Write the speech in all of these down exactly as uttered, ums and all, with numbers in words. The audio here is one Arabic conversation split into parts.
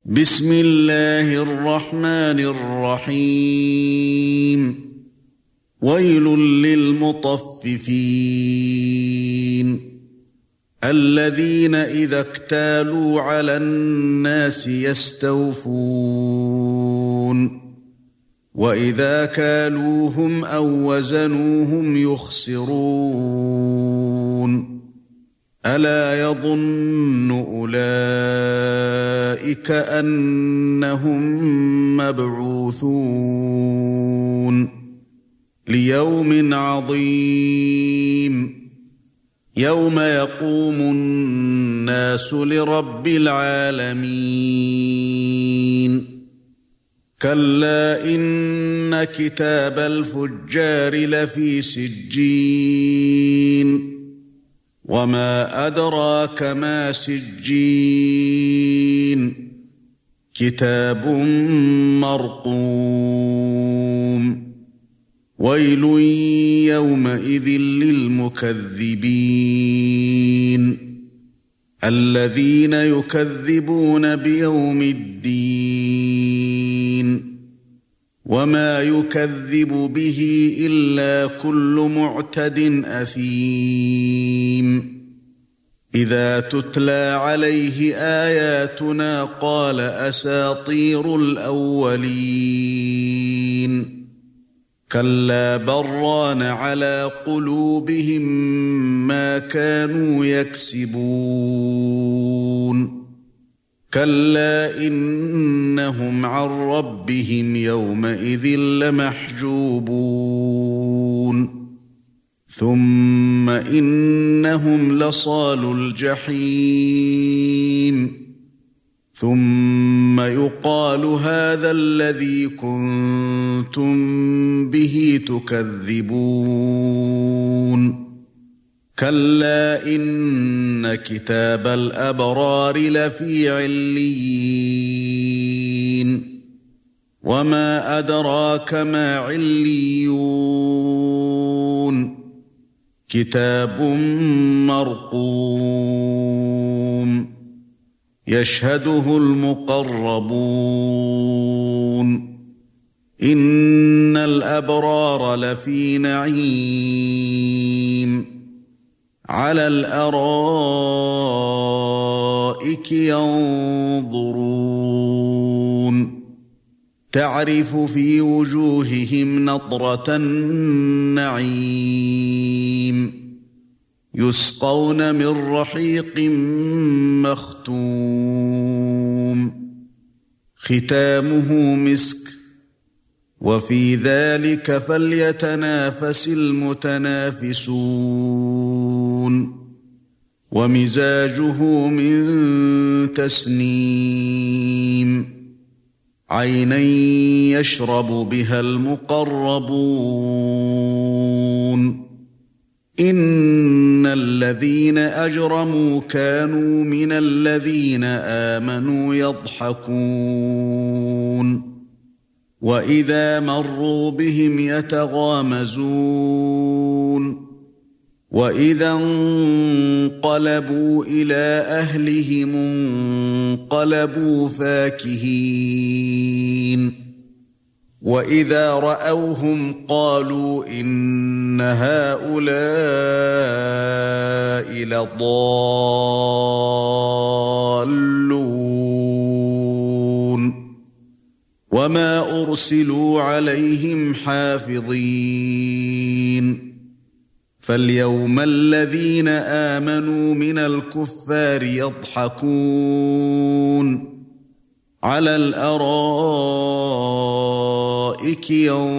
بسم الله الرحمن الرحيم ويل للمطففين الذين إذا اكتالوا على الناس يستوفون وإذا كالوهم أو وزنوهم يخسرون ألا يظن أولئك أنهم مبعوثون ليوم عظيم يوم يقوم الناس لرب العالمين كلا إن كتاب الفجار لفي سجين وما أدراك ما سجين كتاب مرقوم ويل يومئذ للمكذبين الذين يكذبون بيوم الدين وما يكذب به إلا كل معتد أثيم إذا تتلى عليه آياتنا قال أساطير الأولين كلا بران على قلوبهم ما كانوا يكسبون كلا إنهم عن ربهم يومئذ لمحجوبون ثم إنهم لصالو الجحيم ثم يقال هذا الذي كنتم به تكذبون كلا إن كتاب الأبرار لفي عليين وما أدراك ما عليون كتاب مرقوم يشهده المقربون إن الأبرار لفي نعيم على الأرائك ينظرون تعرف في وجوههم نضرة النعيم يسقون من رحيق مختوم ختامه مسك وفي ذلك فليتنافس المتنافسون ومزاجه من تسنيم عينا يشرب بها المقربون إن الذين أجرموا كانوا من الذين آمنوا يضحكون وإذا مروا بهم يتغامزون وإذا انقلبوا إلى أهلهم انقلبوا فاكهين وإذا رأوهم قالوا إن هؤلاء لضالون وما أرسلوا عليهم حافظين فاليوم الذين آمنوا من الكفار يضحكون على الأرائك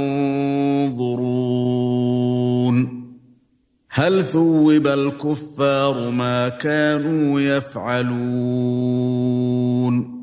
ينظرون هل ثوب الكفار ما كانوا يفعلون